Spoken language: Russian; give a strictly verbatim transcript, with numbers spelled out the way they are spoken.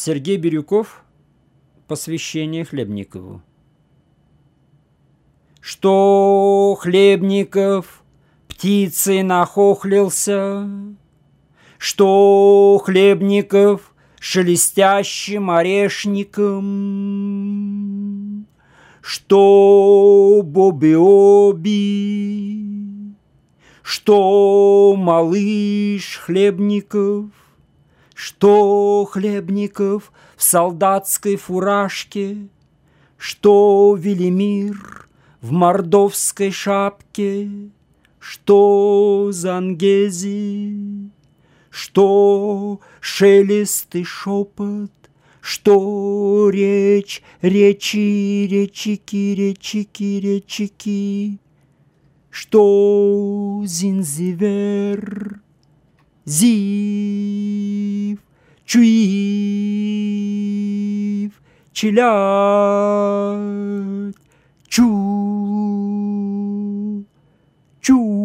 Сергей Бирюков. Посвящение Хлебникову. Что Хлебников птицей нахохлился, что Хлебников шелестящим орешником, что Боби-Оби, что малыш Хлебников, что Хлебников в солдатской фуражке, что Велимир в мордовской шапке, что Зангези, что шелест и шепот, что речь, речи, речики, речики, речики, что Зинзивер, Зив, Чуив, Чилят, Чу, Чу.